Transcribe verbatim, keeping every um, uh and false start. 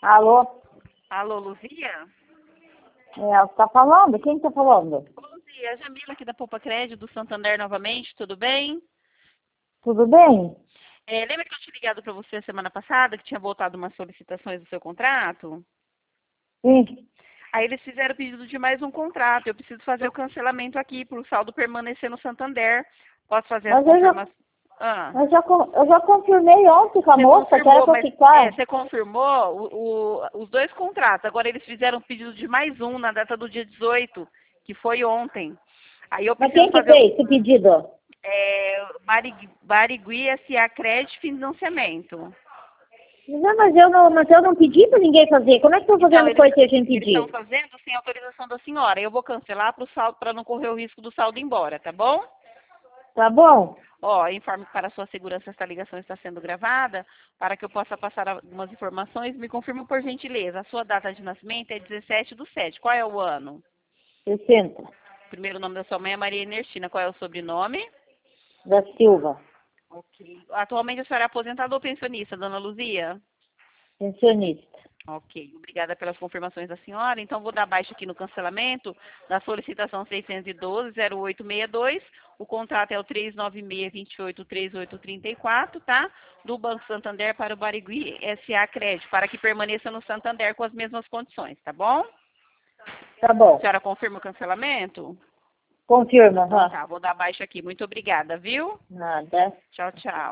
Alô? Alô, Luzia? É, você tá falando? Quem tá falando? Luzia, Jamila aqui da Poupa Crédito, do Santander novamente, tudo bem? Tudo bem? É, lembra que eu tinha ligado para você a semana passada, que tinha voltado umas solicitações do seu contrato? Sim. Aí eles fizeram pedido de mais um contrato, eu preciso fazer o cancelamento aqui para o saldo permanecer no Santander. Posso fazer as Mas eu já, confirmações? Ah. eu já, con- eu já confirmei ontem com a Você moça que era confirmou, pra mas ficar. é, você confirmou o- o- os dois contratos. Agora eles fizeram pedido de mais um na data do dia dezoito, que foi ontem. Aí eu Mas preciso quem que fazer fez esse pedido? é, Barigui, Barigui S A Crédito Financiamento. Não, mas eu não, mas eu não pedi pra ninguém fazer. Como é que estão Então, fazendo eles coisa que a gente eles estão pediu? fazendo sem autorização da senhora. Eu vou cancelar para o saldo para não correr o risco do saldo ir embora, tá bom? Tá bom? Ó, informe que para a sua segurança esta ligação está sendo gravada, para que eu possa passar algumas informações. Me confirma por gentileza. A sua data de nascimento é dezessete do sete. Qual é o ano? sessenta. Primeiro nome da sua mãe é Maria Ernestina. Qual é o sobrenome? Da Silva. Ok. Atualmente a senhora é aposentada ou pensionista, dona Luzia? Pensionista. Ok. Obrigada pelas confirmações da senhora. Então, vou dar baixa aqui no cancelamento da solicitação seiscentos e doze, zero oito seis dois. O contrato é o três nove seis, dois oito, três oito três quatro, tá? Do Banco Santander para o Barigui S A Crédito, para que permaneça no Santander com as mesmas condições, tá bom? Tá A bom. senhora confirma o cancelamento? Confirma, Então vá. tá, vou dar baixa aqui. Muito obrigada, viu? Nada. Tchau, tchau.